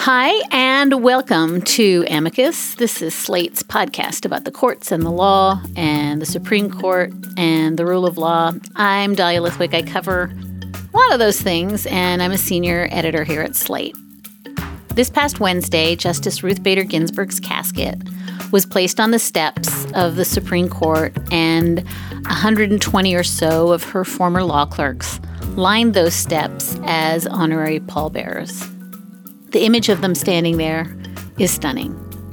Hi, and welcome to Amicus. This is Slate's podcast about the courts and the law and the Supreme Court and the rule of law. I'm Dahlia Lithwick. I cover a lot of those things, and I'm a senior editor here at Slate. This past Wednesday, Justice Ruth Bader Ginsburg's casket was placed on the steps of the Supreme Court, and 120 or so of her former law clerks lined those steps as honorary pallbearers. The image of them standing there is stunning.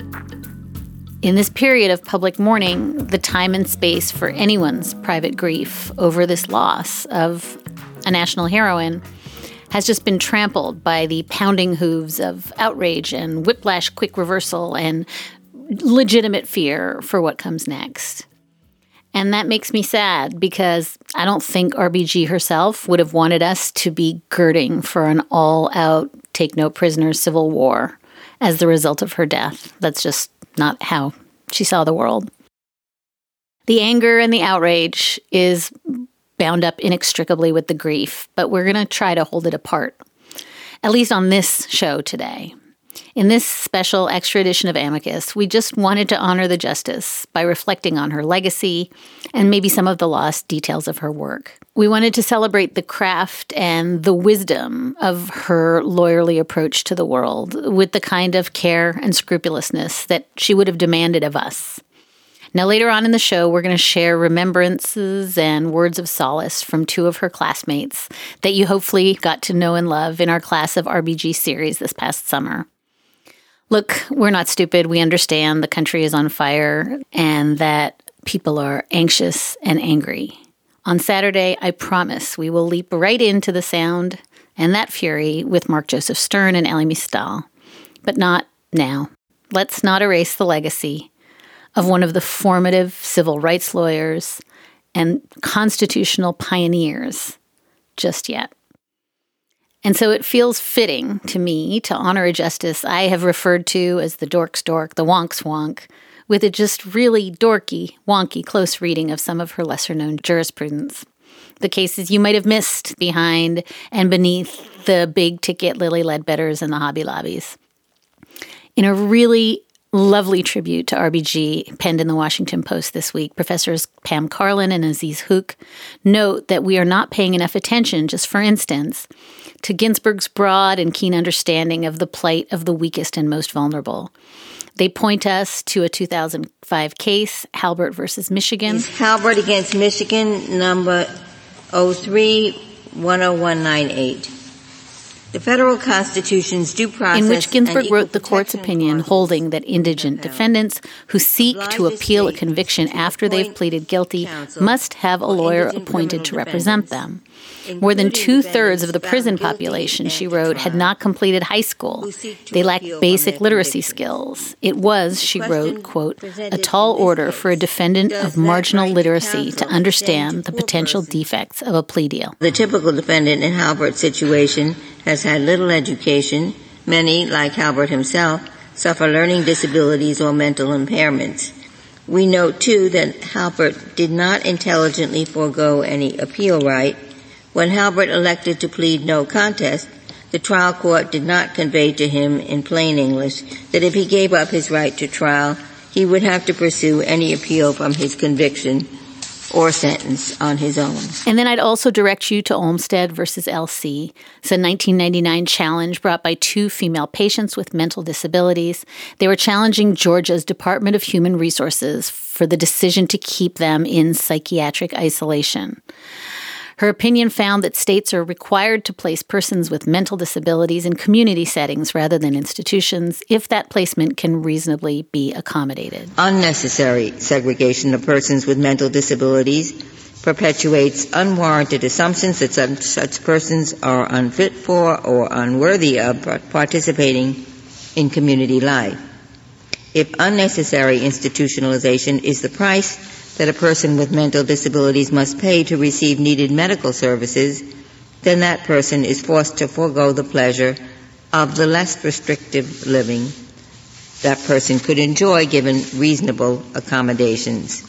In this period of public mourning, the time and space for anyone's private grief over this loss of a national heroine has just been trampled by the pounding hooves of outrage and whiplash quick reversal and legitimate fear for what comes next. And that makes me sad because I don't think RBG herself would have wanted us to be girding for an all-out take-no-prisoners civil war as the result of her death. That's just not how she saw the world. The anger and the outrage is bound up inextricably with the grief, but we're going to try to hold it apart, at least on this show today. In this special extra edition of Amicus, we just wanted to honor the justice by reflecting on her legacy and maybe some of the lost details of her work. We wanted to celebrate the craft and the wisdom of her lawyerly approach to the world with the kind of care and scrupulousness that she would have demanded of us. Now, later on in the show, we're going to share remembrances and words of solace from two of her classmates that you hopefully got to know and love in our Class of RBG series this past summer. Look, we're not stupid. We understand the country is on fire and that people are anxious and angry. On Saturday, I promise we will leap right into the sound and that fury with Mark Joseph Stern and Elie Mystal. But not now. Let's not erase the legacy of one of the formative civil rights lawyers and constitutional pioneers just yet. And so it feels fitting to me to honor a justice I have referred to as the dork's dork, the wonk's wonk, with a just really dorky, wonky close reading of some of her lesser-known jurisprudence. The cases you might have missed behind and beneath the big-ticket Lilly Ledbetters and the Hobby Lobbies. In a really lovely tribute to RBG penned in the Washington Post this week, Professors Pam Karlan and Aziz Hook note that we are not paying enough attention, just for instance, to Ginsburg's broad and keen understanding of the plight of the weakest and most vulnerable. They point us to a 2005 case, Halbert versus Michigan. It's Halbert against Michigan, number 03-10198. The federal Constitution's due process, in which Ginsburg wrote the court's opinion holding that indigent defendants who seek to appeal a conviction after they've pleaded guilty must have a lawyer appointed to represent them. More than 2/3 of the prison population, she wrote, had not completed high school. They lacked basic literacy skills. It was, she wrote, quote, a tall order for a defendant of marginal literacy to understand the potential defects of a plea deal. The typical defendant in Halbert's situation has had little education. Many, like Halbert himself, suffer learning disabilities or mental impairments. We note, too, that Halbert did not intelligently forego any appeal right. When Halbert elected to plead no contest, the trial court did not convey to him in plain English that if he gave up his right to trial, he would have to pursue any appeal from his conviction or sentence on his own. And then I'd also direct you to Olmstead versus LC. It's a 1999 challenge brought by two female patients with mental disabilities. They were challenging Georgia's Department of Human Resources for the decision to keep them in psychiatric isolation. Her opinion found that states are required to place persons with mental disabilities in community settings rather than institutions if that placement can reasonably be accommodated. Unnecessary segregation of persons with mental disabilities perpetuates unwarranted assumptions that such persons are unfit for or unworthy of participating in community life. If unnecessary institutionalization is the price that a person with mental disabilities must pay to receive needed medical services, then that person is forced to forego the pleasure of the less restrictive living that person could enjoy given reasonable accommodations.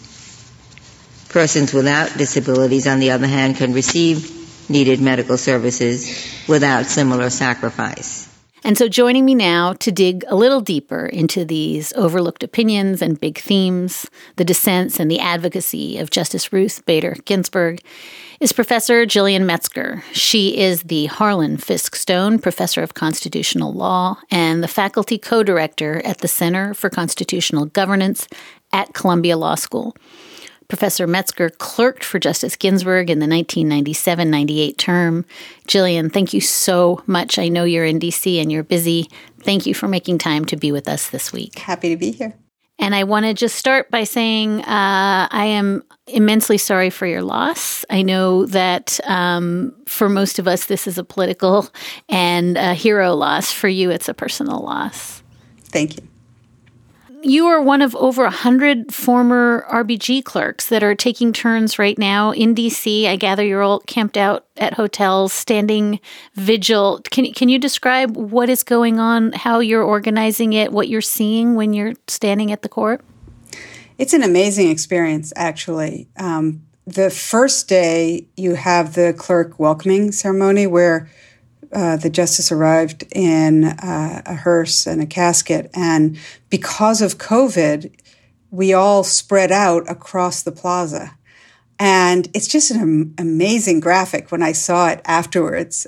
Persons without disabilities, on the other hand, can receive needed medical services without similar sacrifice. And so joining me now to dig a little deeper into these overlooked opinions and big themes, the dissents and the advocacy of Justice Ruth Bader Ginsburg, is Professor Gillian Metzger. She is the Harlan Fiske Stone Professor of Constitutional Law and the faculty co-director at the Center for Constitutional Governance at Columbia Law School. Professor Metzger clerked for Justice Ginsburg in the 1997-98 term. Gillian, thank you so much. I know you're in D.C. and you're busy. Thank you for making time to be with us this week. Happy to be here. And I want to just start by saying I am immensely sorry for your loss. I know that for most of us, this is a political and a hero loss. For you, it's a personal loss. Thank you. You are one of over 100 former RBG clerks that are taking turns right now in D.C. I gather you're all camped out at hotels, standing vigil. Can you describe what is going on, how you're organizing it, what you're seeing when you're standing at the court? It's an amazing experience, actually. The first day, you have the clerk welcoming ceremony where the justice arrived in a hearse and a casket. And because of COVID, we all spread out across the plaza. And it's just an amazing graphic when I saw it afterwards.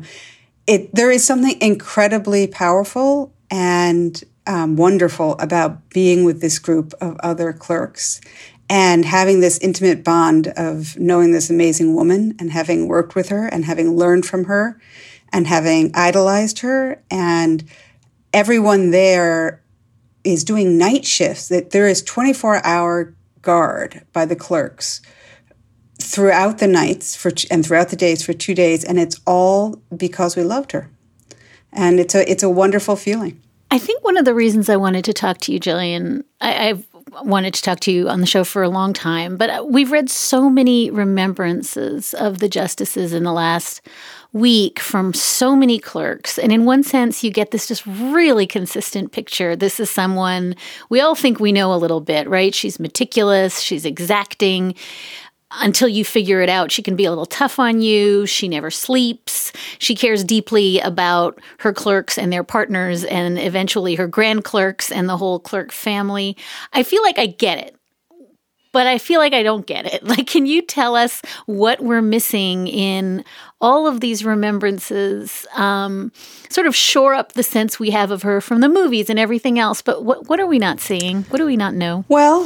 There is something incredibly powerful and wonderful about being with this group of other clerks and having this intimate bond of knowing this amazing woman and having worked with her and having learned from her and having idolized her. And everyone there is doing night shifts. That there is 24-hour guard by the clerks throughout the nights and throughout the days for 2 days. And it's all because we loved her. And it's a wonderful feeling. I think one of the reasons I wanted to talk to you, Gillian, I've wanted to talk to you on the show for a long time, but we've read so many remembrances of the justices in the last week from so many clerks. And in one sense, you get this just really consistent picture. This is someone we all think we know a little bit, right? She's meticulous, she's exacting. Until you figure it out, she can be a little tough on you. She never sleeps. She cares deeply about her clerks and their partners and eventually her grand clerks and the whole clerk family. I feel like I get it, but I feel like I don't get it. Like, can you tell us what we're missing in all of these remembrances, sort of shore up the sense we have of her from the movies and everything else, but what are we not seeing? What do we not know? Well,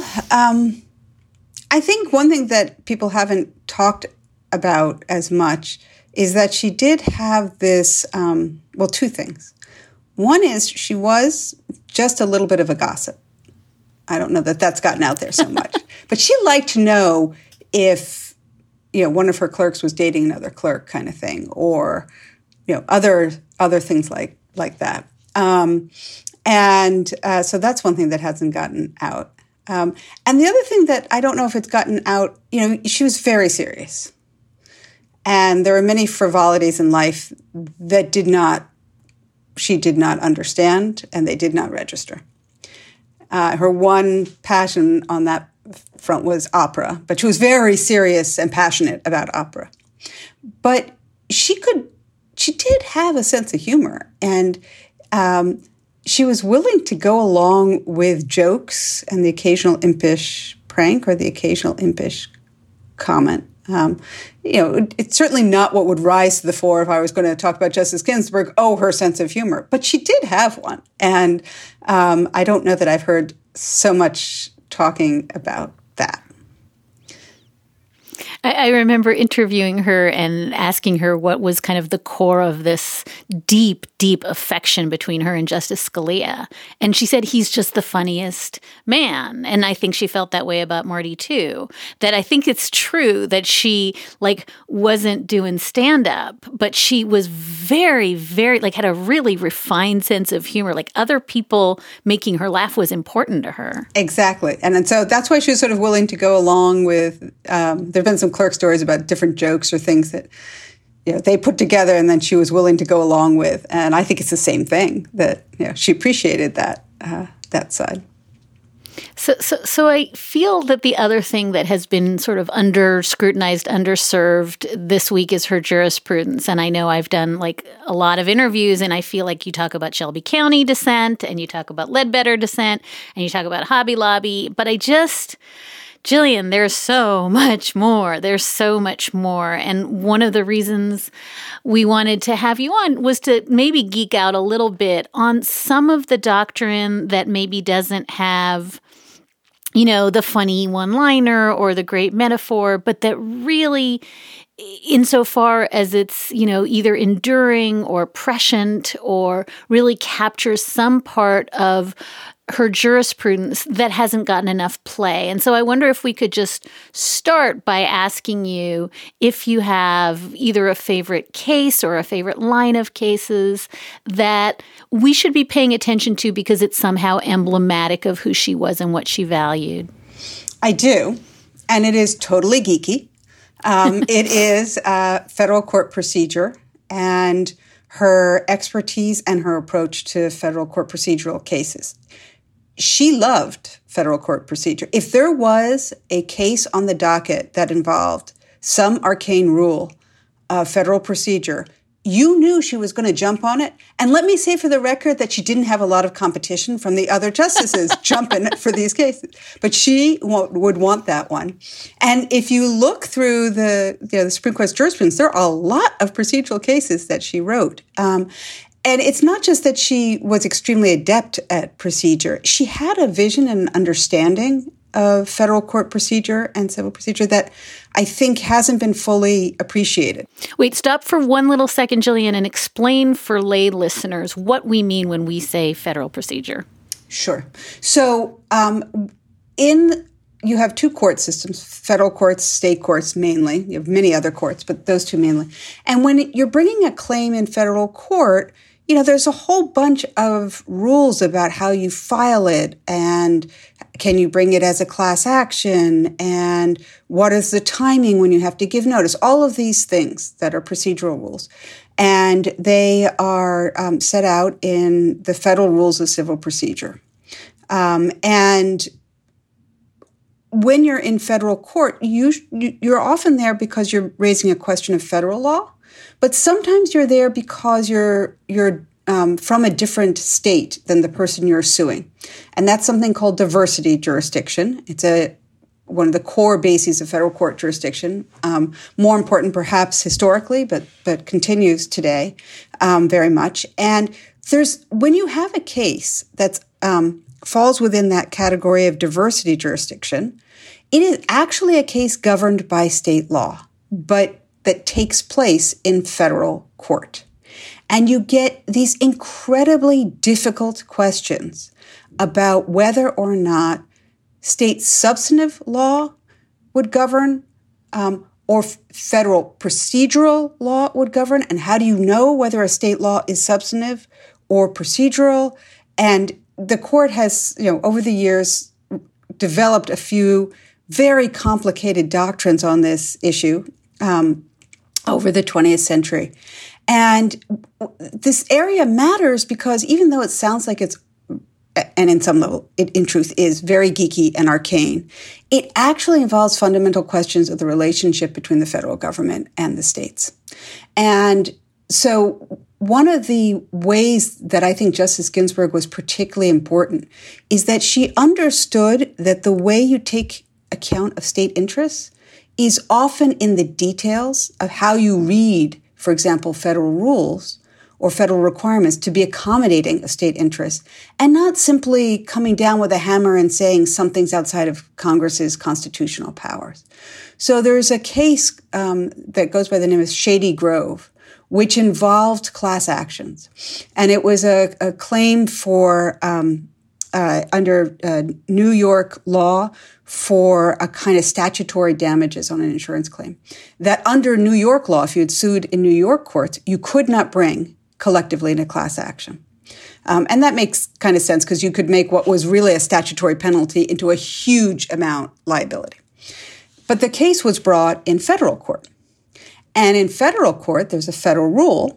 I think one thing that people haven't talked about as much is that she did have this, two things. One is she was just a little bit of a gossip. I don't know that that's gotten out there so much. But she liked to know if, one of her clerks was dating another clerk kind of thing, or, other things like that. So that's one thing that hasn't gotten out. And the other thing that I don't know if it's gotten out, she was very serious. And there were many frivolities in life that she did not understand, and they did not register. Her one passion on that front was opera, but she was very serious and passionate about opera. But she did have a sense of humor, and she was willing to go along with jokes and the occasional impish prank or the occasional impish comment. It's certainly not what would rise to the fore if I was going to talk about Justice Ginsburg, her sense of humor. But she did have one. And I don't know that I've heard so much talking about that. I remember interviewing her and asking her what was kind of the core of this deep, deep affection between her and Justice Scalia. And she said he's just the funniest man. And I think she felt that way about Marty too. That I think it's true that she wasn't doing stand-up, but she was very, very, had a really refined sense of humor. Other people making her laugh was important to her. Exactly. And so that's why she was sort of willing to go along with, there have been some clerk stories about different jokes or things that they put together and then she was willing to go along with. And I think it's the same thing, that she appreciated that side. So I feel that the other thing that has been sort of under-scrutinized, underserved this week is her jurisprudence. And I know I've done like a lot of interviews, and I feel like you talk about Shelby County dissent, and you talk about Ledbetter dissent, and you talk about Hobby Lobby. But Jillian, there's so much more. There's so much more. And one of the reasons we wanted to have you on was to maybe geek out a little bit on some of the doctrine that maybe doesn't have, the funny one-liner or the great metaphor, but that really, insofar as it's, either enduring or prescient or really captures some part of her jurisprudence that hasn't gotten enough play. And so I wonder if we could just start by asking you if you have either a favorite case or a favorite line of cases that we should be paying attention to because it's somehow emblematic of who she was and what she valued. I do, and it is totally geeky. It is federal court procedure and her expertise and her approach to federal court procedural cases. She loved federal court procedure. If there was a case on the docket that involved some arcane rule of federal procedure, you knew she was going to jump on it. And let me say for the record that she didn't have a lot of competition from the other justices jumping for these cases. But she would want that one. And if you look through the Supreme Court's jurisprudence, there are a lot of procedural cases that she wrote. And it's not just that she was extremely adept at procedure. She had a vision and understanding of federal court procedure and civil procedure that I think hasn't been fully appreciated. Wait, stop for one little second, Jillian, and explain for lay listeners what we mean when we say federal procedure. Sure. So you have two court systems, federal courts, state courts mainly. You have many other courts, but those two mainly. And when you're bringing a claim in federal court, there's a whole bunch of rules about how you file it, and can you bring it as a class action, and what is the timing when you have to give notice, all of these things that are procedural rules. And they are set out in the federal rules of civil procedure. And when you're in federal court, you're often there because you're raising a question of federal law. But sometimes you're there because you're from a different state than the person you're suing. And that's something called diversity jurisdiction. It's one of the core bases of federal court jurisdiction, more important perhaps historically, but continues today very much. And when you have a case that falls within that category of diversity jurisdiction, it is actually a case governed by state law, but that takes place in federal court. And you get these incredibly difficult questions about whether or not state substantive law would govern or federal procedural law would govern. And how do you know whether a state law is substantive or procedural? And the court has, over the years, developed a few very complicated doctrines on this issue over the 20th century. And this area matters because even though it sounds like it's, and in some level, it in truth is very geeky and arcane, it actually involves fundamental questions of the relationship between the federal government and the states. And so one of the ways that I think Justice Ginsburg was particularly important is that she understood that the way you take account of state interests is often in the details of how you read, for example, federal rules or federal requirements to be accommodating of state interests, and not simply coming down with a hammer and saying something's outside of Congress's constitutional powers. So there's a case that goes by the name of Shady Grove, which involved class actions. And it was a claim for under New York law for a kind of statutory damages on an insurance claim. That under New York law, if you had sued in New York courts, you could not bring collectively in a class action. And that makes kind of sense because you could make what was really a statutory penalty into a huge amount liability. But the case was brought in federal court. And in federal court, there's a federal rule,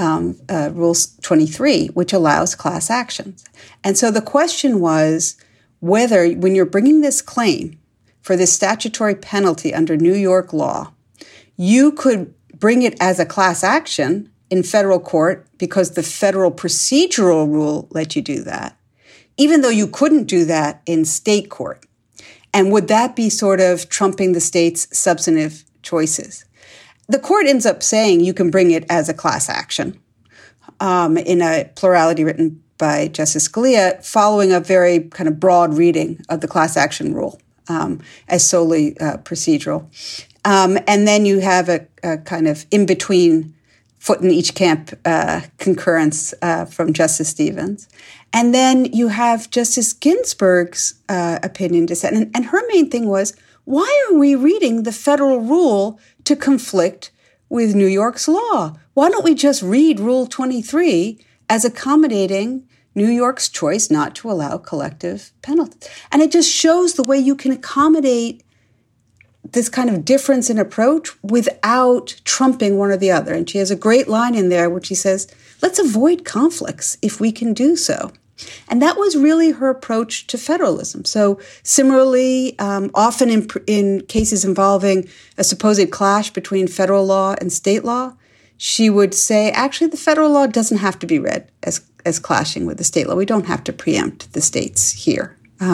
Rule 23, which allows class actions. And so the question was, whether when you're bringing this claim for this statutory penalty under New York law, you could bring it as a class action in federal court because the federal procedural rule let you do that, even though you couldn't do that in state court. And would that be sort of trumping the state's substantive choices? The court ends up saying you can bring it as a class action in a plurality written by Justice Scalia, following a very kind of broad reading of the class action rule as solely procedural. And then you have a kind of in-between foot in each camp concurrence from Justice Stevens. And then you have Justice Ginsburg's opinion dissent. And her main thing was, why are we reading the federal rule to conflict with New York's law? Why don't we just read Rule 23 as accommodating New York's choice not to allow collective penalties? And it just shows the way you can accommodate this kind of difference in approach without trumping one or the other. And she has a great line in there where she says, let's avoid conflicts if we can do so. And that was really her approach to federalism. So similarly, often in cases involving a supposed clash between federal law and state law, she would say, actually, the federal law doesn't have to be read as clashing with the state law. We don't have to preempt the states here.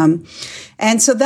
And so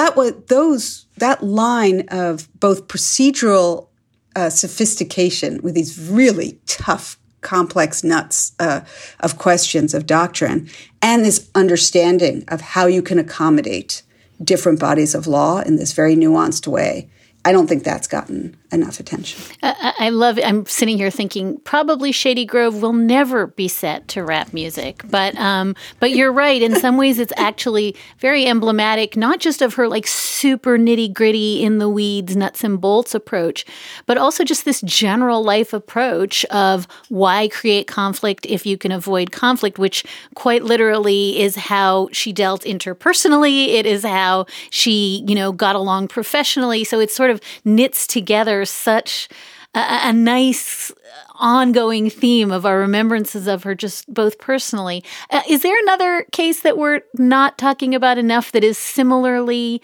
that line of both procedural sophistication with these really tough, complex nuts of questions of doctrine, and this understanding of how you can accommodate different bodies of law in this very nuanced way, I don't think that's gotten enough attention. I love it. I'm sitting here thinking probably Shady Grove will never be set to rap music, but you're right. In some ways, it's actually very emblematic, not just of her like super nitty gritty in the weeds, nuts and bolts approach, but also just this general life approach of why create conflict if you can avoid conflict, which quite literally is how she dealt interpersonally. It is how she, got along professionally. So it sort of knits together such a nice ongoing theme of our remembrances of her just both personally. Is there another case that we're not talking about enough that is similarly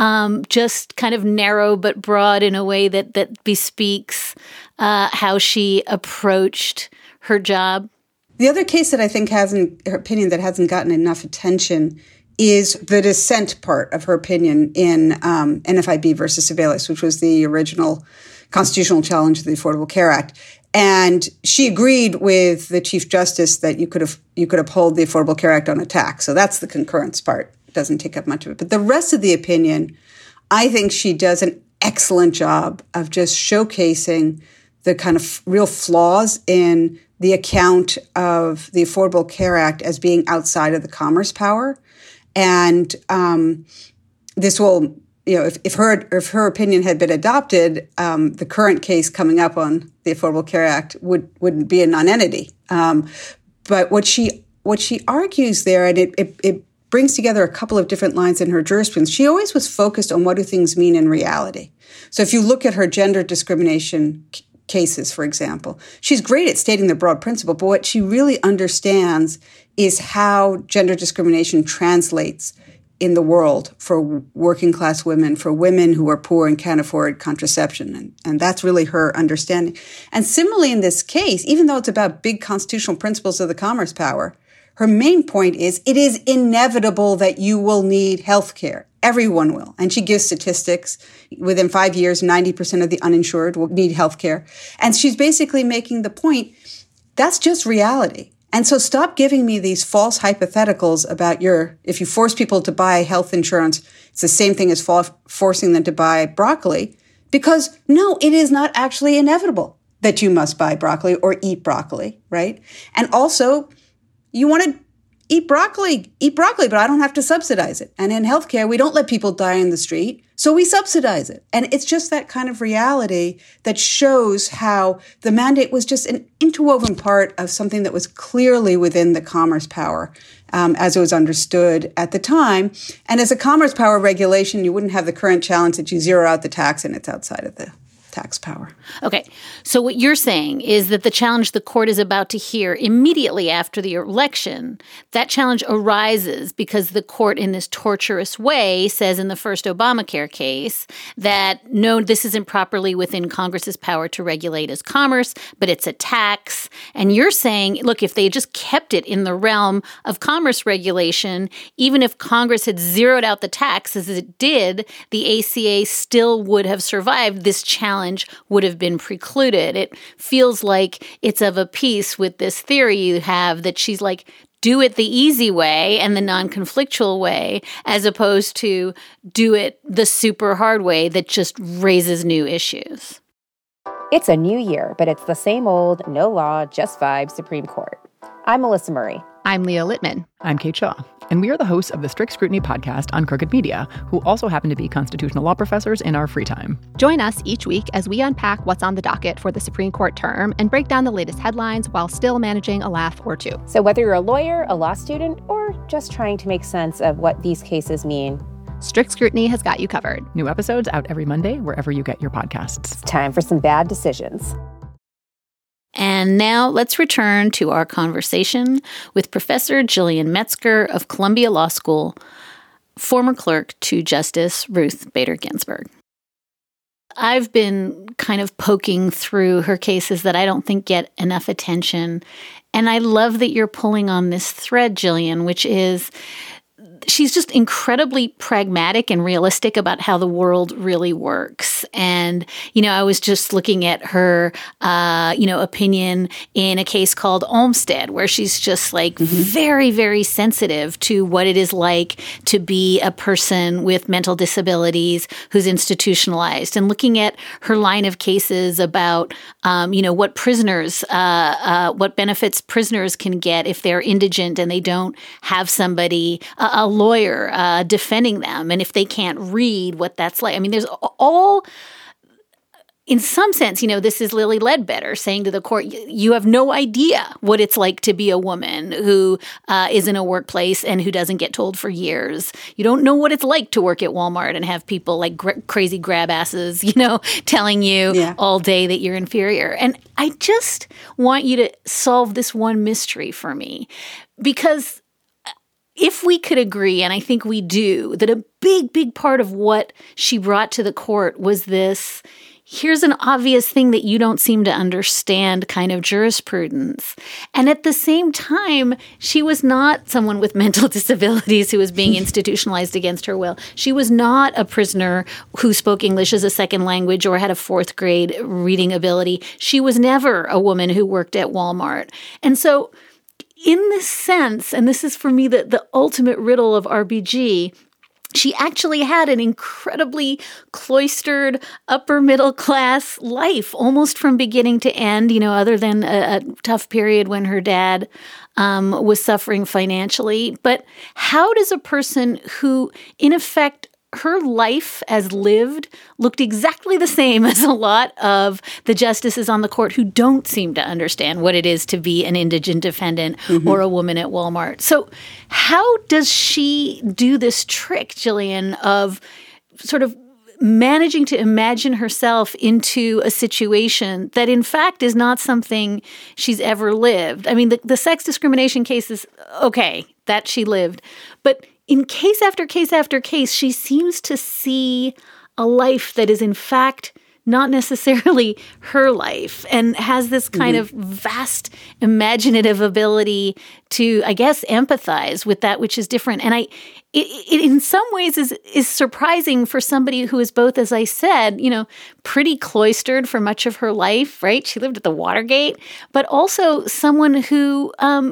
just kind of narrow but broad in a way that bespeaks how she approached her job? The other case that I think hasn't gotten enough attention is the dissent part of her opinion in NFIB versus Sebelius, which was the original constitutional challenge to the Affordable Care Act. And she agreed with the Chief Justice that you could uphold the Affordable Care Act on a tax. So that's the concurrence part. It doesn't take up much of it. But the rest of the opinion, I think she does an excellent job of just showcasing the kind of real flaws in the account of the Affordable Care Act as being outside of the commerce power. And this will, if her opinion had been adopted, the current case coming up on the Affordable Care Act would be a nonentity. But what she argues there, and it brings together a couple of different lines in her jurisprudence. She always was focused on what do things mean in reality. So if you look at her gender discrimination cases, for example, she's great at stating the broad principle, but what she really understands is how gender discrimination translates in the world for working class women, for women who are poor and can't afford contraception. And that's really her understanding. And similarly in this case, even though it's about big constitutional principles of the commerce power, her main point is it is inevitable that you will need health care. Everyone will. And she gives statistics. Within 5 years, 90% of the uninsured will need health care. And she's basically making the point, that's just reality. And so stop giving me these false hypotheticals about if you force people to buy health insurance, it's the same thing as forcing them to buy broccoli. Because no, it is not actually inevitable that you must buy broccoli or eat broccoli, right? And also, you want to eat broccoli, but I don't have to subsidize it. And in healthcare, we don't let people die in the street, so we subsidize it. And it's just that kind of reality that shows how the mandate was just an interwoven part of something that was clearly within the commerce power as it was understood at the time. And as a commerce power regulation, you wouldn't have the current challenge that you zero out the tax and it's outside of the tax power. Okay. So what you're saying is that the challenge the court is about to hear immediately after the election, that challenge arises because the court in this torturous way says in the first Obamacare case that, no, this isn't properly within Congress's power to regulate as commerce, but it's a tax. And you're saying, look, if they just kept it in the realm of commerce regulation, even if Congress had zeroed out the tax as it did, the ACA still would have survived. This challenge would have been precluded. It feels like it's of a piece with this theory you have that she's like, do it the easy way and the non-conflictual way, as opposed to do it the super hard way that just raises new issues. It's a new year, but it's the same old, no law, just vibe Supreme Court. I'm Melissa Murray. I'm Leah Littman. I'm Kate Shaw, and we are the hosts of the Strict Scrutiny podcast on Crooked Media, who also happen to be constitutional law professors in our free time. Join us each week as we unpack what's on the docket for the Supreme Court term and break down the latest headlines while still managing a laugh or two. So whether you're a lawyer, a law student, or just trying to make sense of what these cases mean, Strict Scrutiny has got you covered. New episodes out every Monday, wherever you get your podcasts. it's time for some bad decisions. And now let's return to our conversation with Professor Gillian Metzger of Columbia Law School, former clerk to Justice Ruth Bader Ginsburg. I've been kind of poking through her cases that I don't think get enough attention. And I love that you're pulling on this thread, Gillian, which is she's just incredibly pragmatic and realistic about how the world really works. And, I was just looking at her, opinion in a case called Olmstead, where she's just like very, very sensitive to what it is like to be a person with mental disabilities who's institutionalized, and looking at her line of cases about, what prisoners, what benefits prisoners can get if they're indigent and they don't have somebody, a lawyer defending them, and if they can't read, what that's like. I mean, there's all, in some sense, this is Lilly Ledbetter saying to the court, you have no idea what it's like to be a woman who is in a workplace and who doesn't get told for years. You don't know what it's like to work at Walmart and have people like crazy grab asses, telling you all day that you're inferior. And I just want you to solve this one mystery for me, because if we could agree, and I think we do, that a big, big part of what she brought to the court was this, here's an obvious thing that you don't seem to understand kind of jurisprudence. And at the same time, she was not someone with mental disabilities who was being institutionalized against her will. She was not a prisoner who spoke English as a second language or had a fourth grade reading ability. She was never a woman who worked at Walmart. And so in this sense, and this is for me the ultimate riddle of RBG, she actually had an incredibly cloistered upper middle class life, almost from beginning to end, other than a tough period when her dad was suffering financially. But how does a person who, in effect, her life as lived looked exactly the same as a lot of the justices on the court who don't seem to understand what it is to be an indigent defendant or a woman at Walmart. So how does she do this trick, Gillian, of sort of managing to imagine herself into a situation that in fact is not something she's ever lived? I mean, the sex discrimination case is okay, that she lived, but in case after case after case, she seems to see a life that is, in fact, not necessarily her life, and has this kind of vast imaginative ability to, I guess, empathize with that which is different. And it in some ways is surprising for somebody who is both, as I said, pretty cloistered for much of her life, right? She lived at the Watergate, but also someone who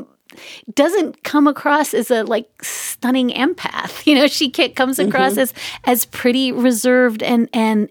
doesn't come across as a stunning empath. She comes across as pretty reserved and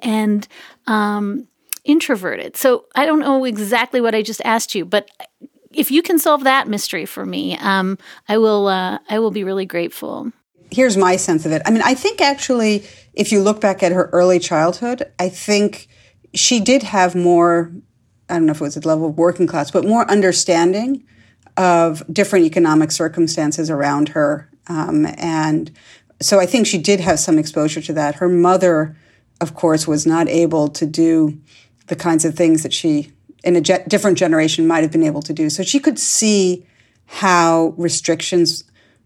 introverted. So I don't know exactly what I just asked you, but if you can solve that mystery for me, I will be really grateful. Here's my sense of it. I mean, I think actually, if you look back at her early childhood, I think she did have more, I don't know if it was at the level of working class, but more understanding of different economic circumstances around her. And so I think she did have some exposure to that. Her mother, of course, was not able to do the kinds of things that she, in a different generation, might have been able to do. So she could see how restrictions,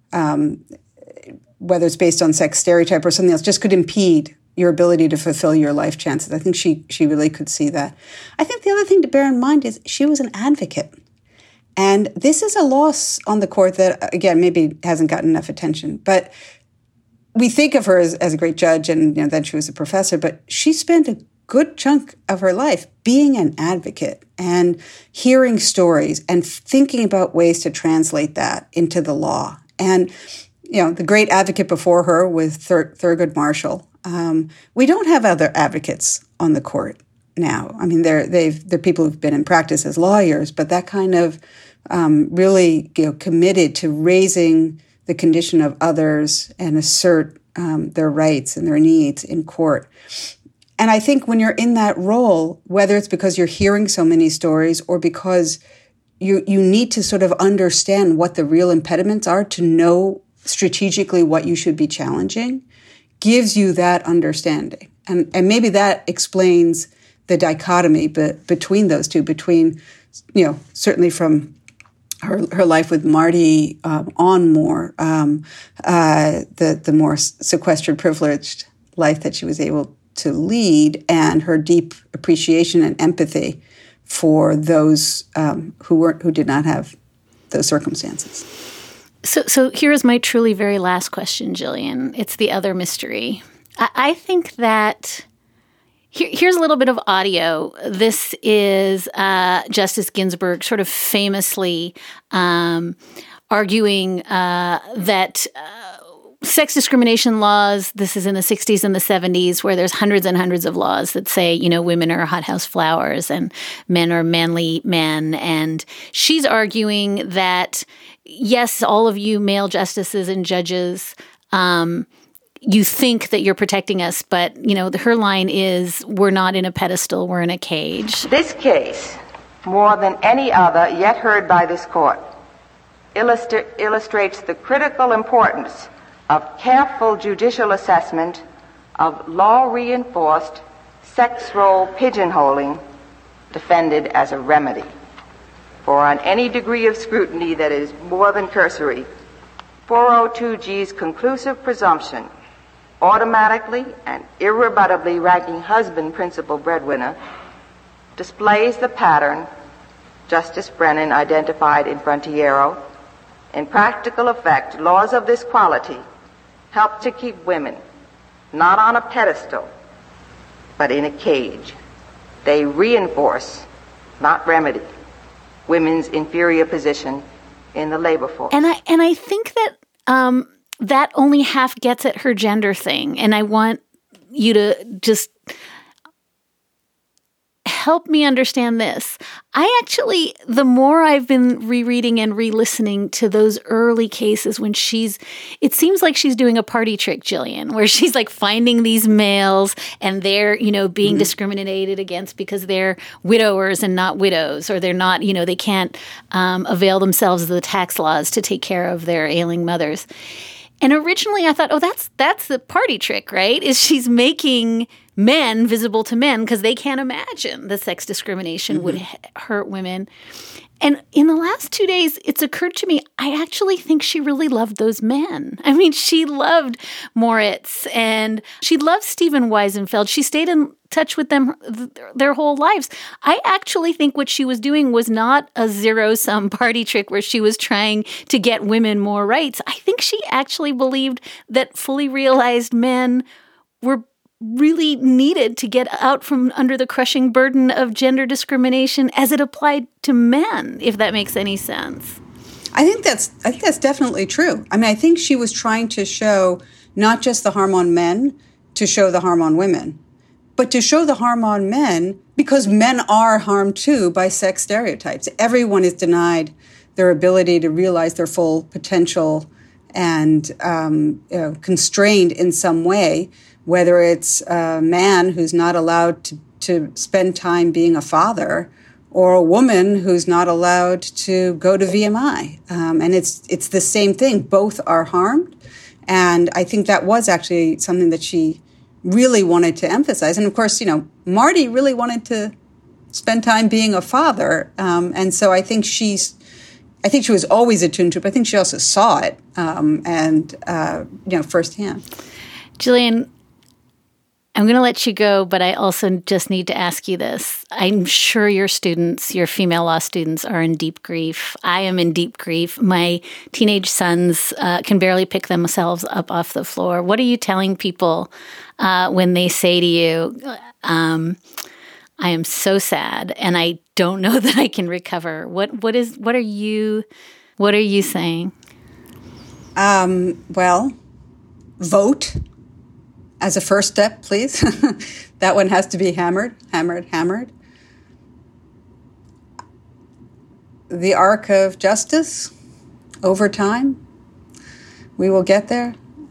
whether it's based on sex stereotype or something else, just could impede your ability to fulfill your life chances. I think she really could see that. I think the other thing to bear in mind is she was an advocate. And this is a loss on the court that, again, maybe hasn't gotten enough attention. But we think of her as a great judge, and then she was a professor, but she spent a good chunk of her life being an advocate and hearing stories and thinking about ways to translate that into the law. And, the great advocate before her was Thurgood Marshall. We don't have other advocates on the court now. I mean, they're people who've been in practice as lawyers, but that kind of really committed to raising the condition of others and assert their rights and their needs in court. And I think when you're in that role, whether it's because you're hearing so many stories or because you need to sort of understand what the real impediments are to know strategically what you should be challenging, gives you that understanding. And maybe that explains the dichotomy between those two, between, certainly from her life with Marty on more, the more sequestered, privileged life that she was able to lead, and her deep appreciation and empathy for those who did not have those circumstances. So here's my truly very last question, Jillian. It's the other mystery. I think that here's a little bit of audio. This is Justice Ginsburg sort of famously arguing that sex discrimination laws, this is in the 60s and the 70s, where there's hundreds and hundreds of laws that say, women are hothouse flowers and men are manly men. And she's arguing that, yes, all of you male justices and judges, you think that you're protecting us, but, her line is, we're not in a pedestal, we're in a cage. This case, more than any other yet heard by this court, illustrates the critical importance of careful judicial assessment of law-reinforced sex role pigeonholing defended as a remedy. For on any degree of scrutiny that is more than cursory, 402G's conclusive presumption, automatically and irrebuttably ranking husband principal breadwinner, displays the pattern Justice Brennan identified in Frontiero. In practical effect, laws of this quality help to keep women not on a pedestal, but in a cage. They reinforce, not remedy, women's inferior position in the labor force. And I think that that only half gets at her gender thing. And I want you to just help me understand this. I actually, the more I've been rereading and re-listening to those early cases when it seems like she's doing a party trick, Jillian, where she's like finding these males and they're, being discriminated against because they're widowers and not widows, or they're not, they can't avail themselves of the tax laws to take care of their ailing mothers. And originally I thought, that's the party trick, right? Is she's making men visible to men because they can't imagine the sex discrimination would hurt women. And in the last 2 days, it's occurred to me, I actually think she really loved those men. I mean, she loved Moritz and she loved Stephen Weisenfeld. She stayed in touch with them their whole lives. I actually think what she was doing was not a zero-sum party trick where she was trying to get women more rights. I think she actually believed that fully realized men were really needed to get out from under the crushing burden of gender discrimination as it applied to men, if that makes any sense. I think that's definitely true. I mean, I think she was trying to show not just the harm on men, to show the harm on women, but to show the harm on men because men are harmed too by sex stereotypes. Everyone is denied their ability to realize their full potential and constrained in some way, whether it's a man who's not allowed to spend time being a father, or a woman who's not allowed to go to VMI. And it's the same thing. Both are harmed. And I think that was actually something that she really wanted to emphasize. And of course, Marty really wanted to spend time being a father. And so I think she was always attuned to it, but I think she also saw it firsthand. Jillian, I'm going to let you go, but I also just need to ask you this. I'm sure your students, your female law students, are in deep grief. I am in deep grief. My teenage sons can barely pick themselves up off the floor. What are you telling people when they say to you, I am so sad and I don't know that I can recover? What are you saying? Well, vote. As a first step, please. That one has to be hammered. The arc of justice over time. We will get there.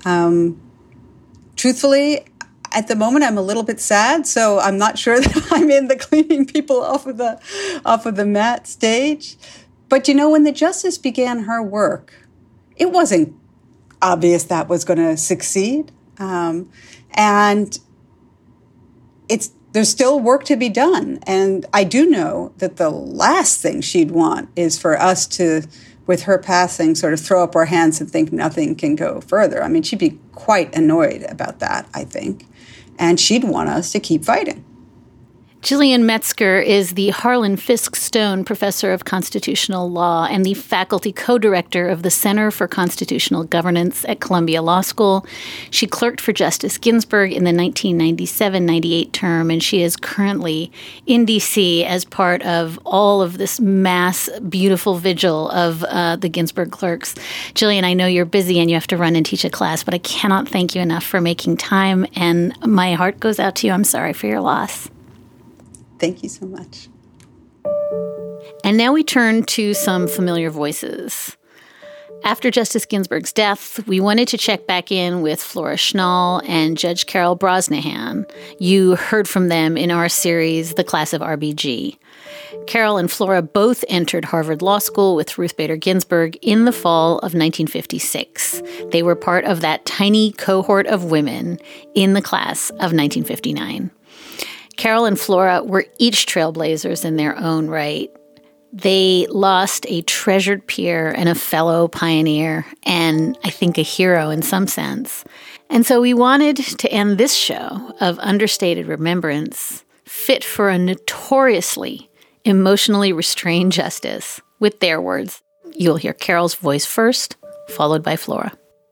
Truthfully, at the moment, I'm a little bit sad, so I'm not sure that I'm in the cleaning people off of the mat stage. But when the justice began her work, it wasn't obvious that was going to succeed. And there's still work to be done. And I do know that the last thing she'd want is for us to, with her passing, sort of throw up our hands and think nothing can go further. I mean, she'd be quite annoyed about that, I think. And she'd want us to keep fighting. Jillian Metzger is the Harlan Fiske Stone Professor of Constitutional Law and the faculty co-director of the Center for Constitutional Governance at Columbia Law School. She clerked for Justice Ginsburg in the 1997-98 term, and she is currently in D.C. as part of all of this mass, beautiful vigil of the Ginsburg clerks. Jillian, I know you're busy and you have to run and teach a class, but I cannot thank you enough for making time, and my heart goes out to you. I'm sorry for your loss. Thank you so much. And now we turn to some familiar voices. After Justice Ginsburg's death, we wanted to check back in with Flora Schnall and Judge Carol Brosnahan. You heard from them in our series, The Class of RBG. Carol and Flora both entered Harvard Law School with Ruth Bader Ginsburg in the fall of 1956. They were part of that tiny cohort of women in the class of 1959. Carol and Flora were each trailblazers in their own right. They lost a treasured peer and a fellow pioneer, and I think a hero in some sense. And so we wanted to end this show of understated remembrance, fit for a notoriously emotionally restrained justice, with their words. You'll hear Carol's voice first, followed by Flora.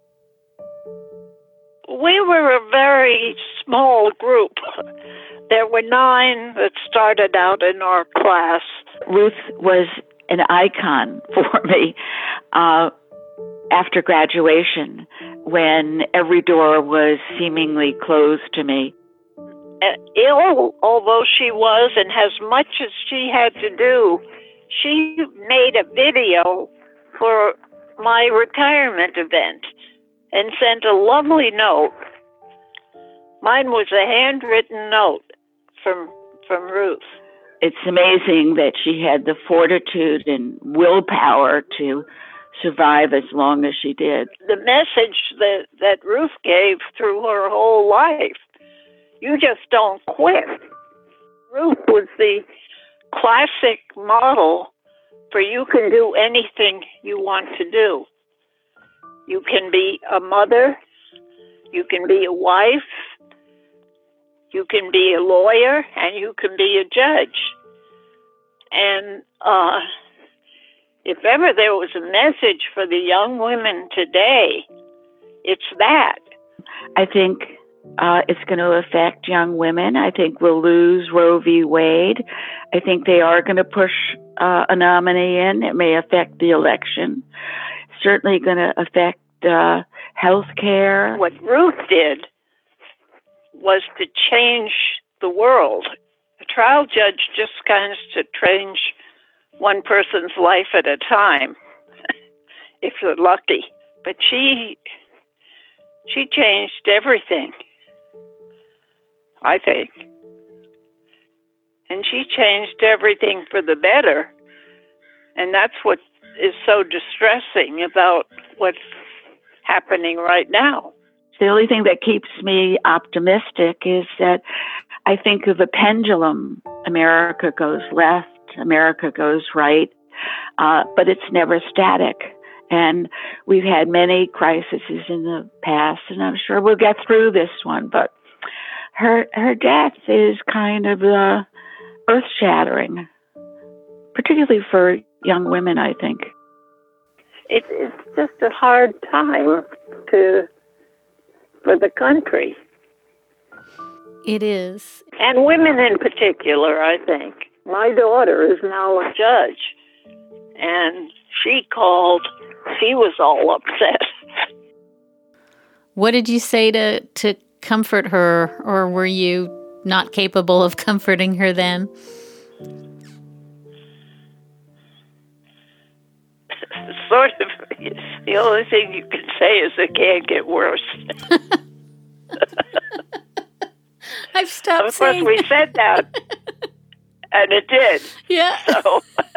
We were a very small group. There were 9 that started out in our class. Ruth was an icon for me after graduation, when every door was seemingly closed to me. Ill, although she was, and as much as she had to do, she made a video for my retirement event and sent a lovely note. Mine was a handwritten note from Ruth. It's amazing that she had the fortitude and willpower to survive as long as she did. The message that Ruth gave through her whole life, you just don't quit. Ruth was the classic model for you can do anything you want to do. You can be a mother, you can be a wife, you can be a lawyer, and you can be a judge. And if ever there was a message for the young women today, it's that. I think it's going to affect young women. I think we'll lose Roe v. Wade. I think they are going to push a nominee in. It may affect the election. Certainly going to affect health care. What Ruth did was to change the world. A trial judge just kind of to change one person's life at a time, if you're lucky. But she changed everything, I think. And she changed everything for the better. And that's what is so distressing about what's happening right now. The only thing that keeps me optimistic is that I think of a pendulum America goes left, America goes right, but it's never static. And we've had many crises in the past, and I'm sure we'll get through this one. But her death is kind of earth-shattering, particularly for young women, I think. It's just a hard time for the country. It is. And women in particular, I think. My daughter is now a judge, and she was all upset. What did you say to comfort her, or were you not capable of comforting her then? Sort of. The only thing you can say is it can't get worse. I've stopped saying. Of course, we said that, and it did. Yeah. So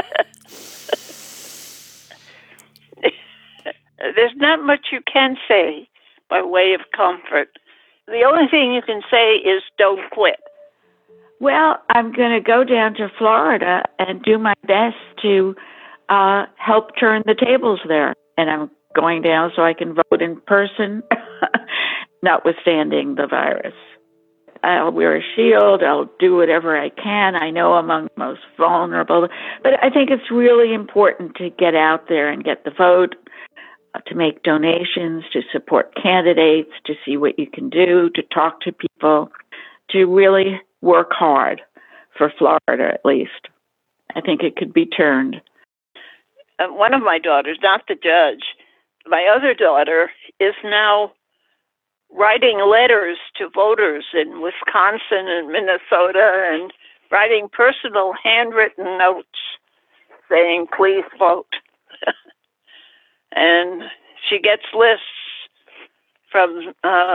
there's not much you can say by way of comfort. The only thing you can say is don't quit. Well, I'm going to go down to Florida and do my best to help turn the tables there. And I'm going down so I can vote in person, notwithstanding the virus. I'll wear a shield. I'll do whatever I can. I know I'm among the most vulnerable. But I think it's really important to get out there and get the vote, to make donations, to support candidates, to see what you can do, to talk to people, to really work hard for Florida, at least. I think it could be turned. One of my daughters, not the judge, my other daughter is now writing letters to voters in Wisconsin and Minnesota and writing personal handwritten notes saying, please vote. And she gets lists from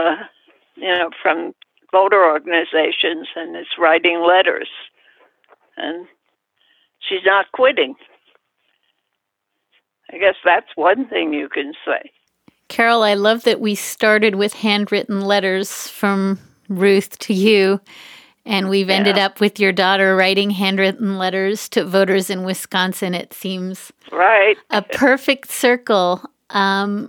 voter organizations and is writing letters. And she's not quitting. I guess that's one thing you can say. Carol, I love that we started with handwritten letters from Ruth to you, and we've ended up with your daughter writing handwritten letters to voters in Wisconsin. It seems right. A perfect circle. I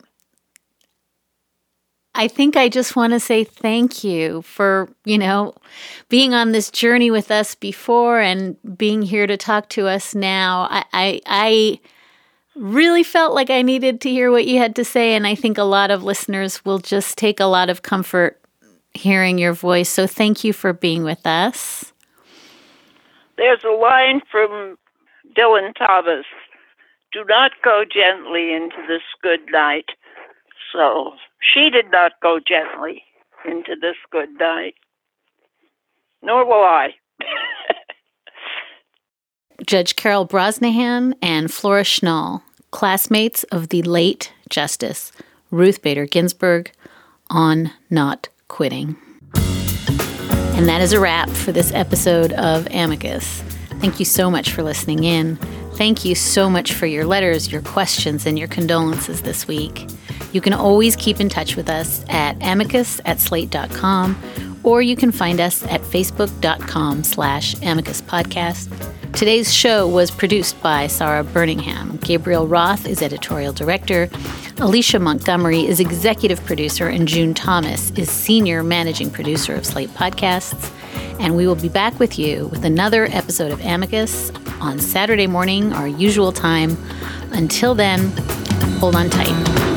think I just want to say thank you for, being on this journey with us before and being here to talk to us now. I really felt like I needed to hear what you had to say, and I think a lot of listeners will just take a lot of comfort hearing your voice. So thank you for being with us. There's a line from Dylan Thomas, do not go gently into this good night. So she did not go gently into this good night, nor will I. Judge Carol Brosnahan and Flora Schnall, classmates of the late Justice Ruth Bader Ginsburg, on not quitting. And that is a wrap for this episode of Amicus. Thank you so much for listening in. Thank you so much for your letters, your questions, and your condolences this week. You can always keep in touch with us at amicus@slate.com, or you can find us at facebook.com/amicuspodcast. Today's show was produced by Sarah Birmingham. Gabriel Roth is editorial director. Alicia Montgomery is executive producer, and June Thomas is senior managing producer of Slate Podcasts. And we will be back with you with another episode of Amicus on Saturday morning, our usual time. Until then, hold on tight.